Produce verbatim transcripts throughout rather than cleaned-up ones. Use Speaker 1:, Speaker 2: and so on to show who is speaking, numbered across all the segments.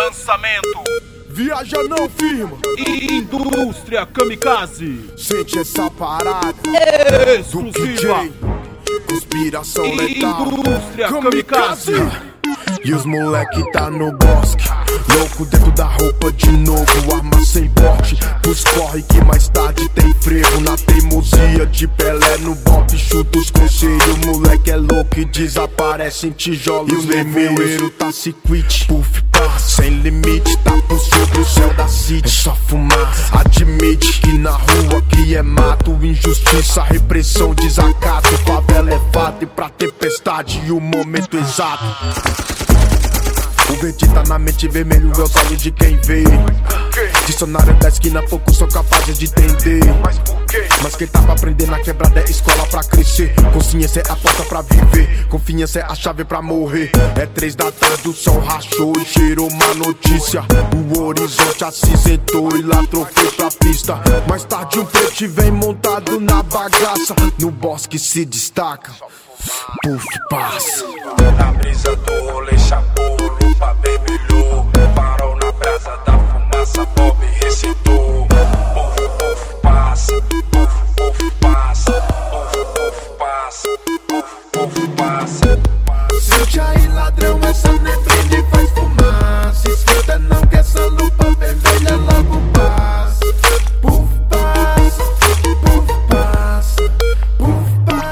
Speaker 1: Lançamento
Speaker 2: Viaja não firma.
Speaker 1: Indústria Kamikaze.
Speaker 2: Sente essa parada
Speaker 1: Exclusiva.
Speaker 2: Conspiração letal.
Speaker 1: Indústria Kamikaze.
Speaker 2: E os moleque tá no bosque, louco dentro da roupa de novo, arma sem porte, pros corre que mais tarde tem frevo. Na teimosia de Pelé no bote, chuta os conselhos, moleque é louco e desaparece em tijolos. E o nevoeiro tá se quit, puff, passa, sem limite, tá por sobre o céu da city. É só fumaça, admite que na rua que é mato, injustiça, repressão, desacato, favela é fato e pra tempestade o momento exato. O verde tá na mente vermelho, é os olhos de quem vê. Dicionário da esquina, poucos são capazes de entender. Mas quem tá pra aprender na quebrada é escola pra crescer. Consciência é a porta pra viver, confiança é a chave pra morrer. É três da tarde, o sol rachou e cheirou uma notícia. O horizonte acinzentou e latrou, foi pra pista. Mais tarde um preto vem montado na bagaça, no bosque se destaca, puff, passa.
Speaker 3: Na brisa do rolê chapou, lupa vermelhou, parou na brasa da fumaça, Bob recitou. Puff, puff, passa, puff, puff, passa, puff, puff, passa, puff, puff, passa.
Speaker 2: Sente aí ladrão, essa neblina faz fumaça. Esquenta não que essa lupa vermelha logo passa. Puff, passa, puff, passa, puff,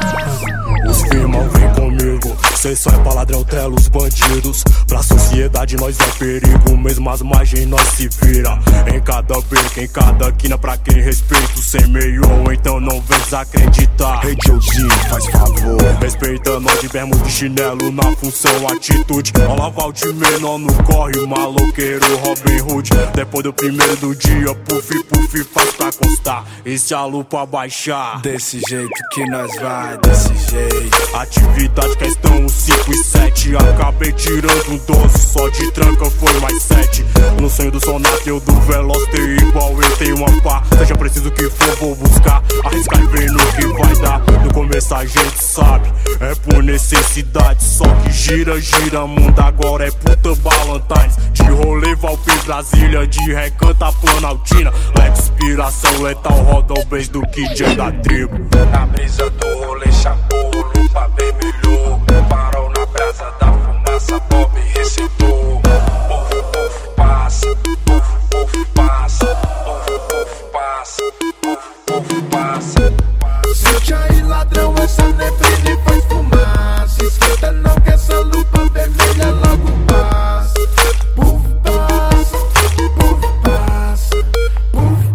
Speaker 2: passa.
Speaker 4: Os firmão vem comigo, cê só é pra ladrão, tela os bandidos. Pra sociedade nós é perigo, mesmo as margens nós se vira. Em cada beco, em cada quina, pra quem respeito sem meio, então não vem desacreditar.
Speaker 2: Hey Joezinho, faz favor,
Speaker 4: respeita nós de bermuda e chinelo na função atitude. Olaval de menor no corre, maloqueiro Robin Hood. Depois do primeiro do dia, puff, puff, faz pra constar. E se a lupa baixar,
Speaker 3: Desse jeito que nós vai, desse jeito.
Speaker 4: atividade questão cinco e sete. Acabei tirando um doze, só de tranca foi mais sete. No sonho do sonato eu do veloz ter igual eu tenho uma pá. Seja preciso que for, vou buscar, arriscar e ver no que vai dar. No começo a gente sabe, é por necessidade. Só que gira, gira, mundo agora é puta Ballantines. De rolê Valpir, Brasília, de recanta Planaltina. Leve inspiração letal, roda o beijo do Kid é da tribo.
Speaker 3: Na brisa do rolê chapou, lupa vermelhou, parou na brasa da fumaça, Bob recitou. Puff, puff, passa, puff, puff, passa, puff, puff, passa, puff, puff, passa.
Speaker 2: sente aí ladrão, essa neblina faz fumaça. Esquenta não que essa lupa vermelha logo passa. Puff, passa, puff, passa, puff,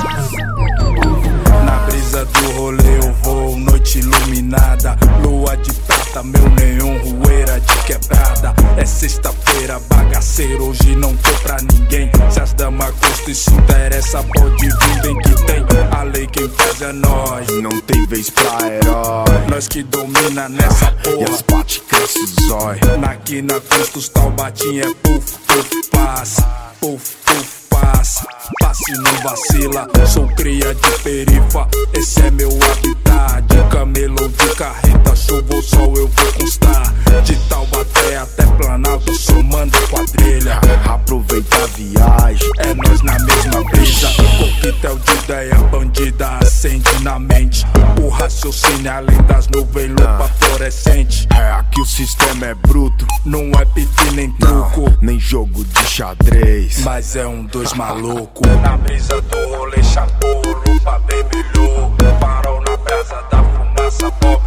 Speaker 2: passa.
Speaker 3: Na brisa do rolê eu vou, noite iluminada, lua de prata, meu neon, rueira de quebrada. É sexta-feira, bagaceiro, hoje não tô pra ninguém. Se as damas gostam e se interessa, pode vir, bem que tem. A lei quem faz é nós,
Speaker 2: Não tem vez pra herói,
Speaker 3: nós que domina nessa
Speaker 2: e as
Speaker 3: porra.
Speaker 2: bate cresce zói.
Speaker 3: Na quina custa os taubatinha é puff, puff, passa, puff, puff, passa. Passe não vacila, sou cria de perifa, esse é meu habitat. De camelo ou de carreta, chuva ou sol eu vou constar. De Taubaté até Planalto, somando quadrilha.
Speaker 2: Aproveita a viagem,
Speaker 3: É nós na mesma brisa, coquetel de ideia bandida acende na mente. O raciocínio além das nuvens, lupa fluorescente.
Speaker 2: é aqui o sistema é bruto,
Speaker 3: Não é pique nem truco,
Speaker 2: nem jogo de xadrez.
Speaker 3: mas é um dois maluco. Na brisa do rolê chapou, lupa vermelhou, parou na brasa da fumaça, Bob